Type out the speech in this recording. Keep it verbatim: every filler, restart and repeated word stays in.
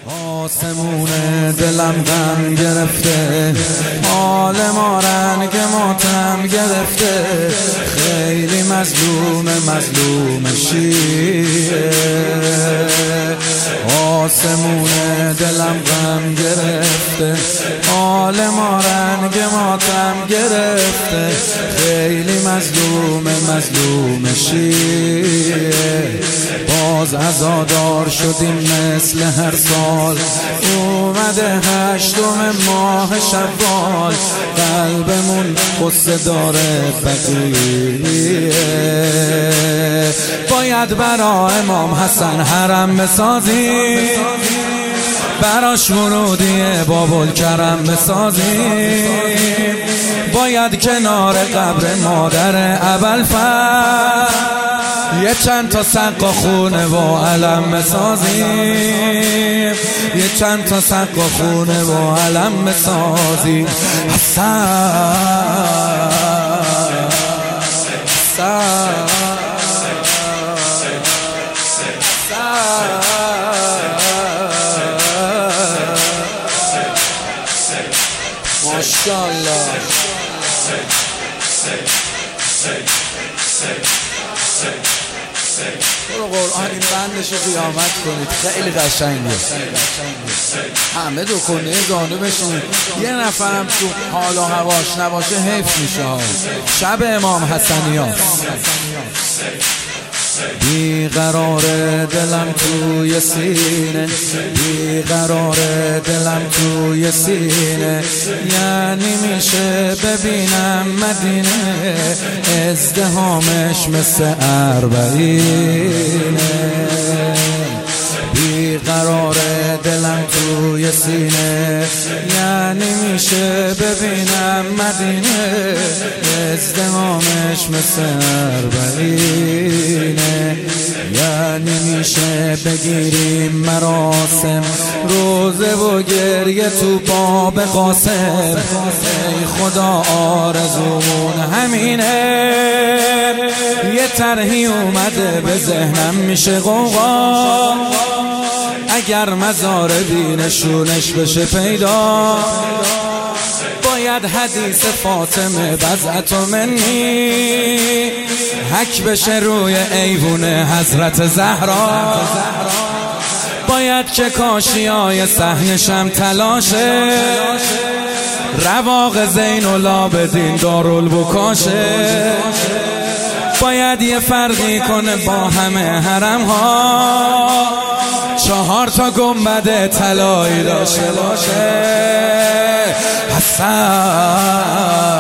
آسمون دلم غم گرفته، حال ما رنگ ماتم گرفته، خیلی مظلوم مظلوم شیعه. آسمون دلم غم گرفته، حال ما رنگ ماتم گرفته، خیلی مظلوم مظلوم شیعه. باز عزادار شدیم مثل هر سال، اومده هشتم ماه شوال، قلبمون قصه داره بقیه. باید برا امام حسن حرم بسازیم، براش ورودی بابالکرم بسازیم، باید کنار قبر مادر ابوالفضل یه چند تا سقا خونه و علم بسازیم، یه چند تا سقا خونه و علم بسازیم. حسن حسن ماشاءالله. برو قرآن این بندشو قیامت کنید، خیلی قشنگه. همه دو کنه جانبشون، یه نفرم تو حال و هواش نباشه حیف میشه. شب امام حسنیان بیقرار دلم توی سینه، بیقرار دلم توی سینه، یعنی میشه ببینم مدینه، ازدهامش مثل اربعینه. بیقرار دلم توی سینه، یعنی میشه ببینم مدینه، ازدهامش مثل اربعینه. یعنی میشه بگیریم مراسم، روزه و گریه تو باب قاسم. ای خدا آرزومون همینه، یه طرحی اومده به ذهنم میشه غوغا، اگر مزار بینشونش بشه پیدا، باید حدیث فاطمه بضعت منی حک بشه روی ایوون حضرت زهرا، باید که کاشیای صحنشم تلاشه، رواق زین العابدین دارالبکاشه، باید یه فرقی کنه با همه حرم ها، چهار تا گنبد طلایی داشته باشه. حسن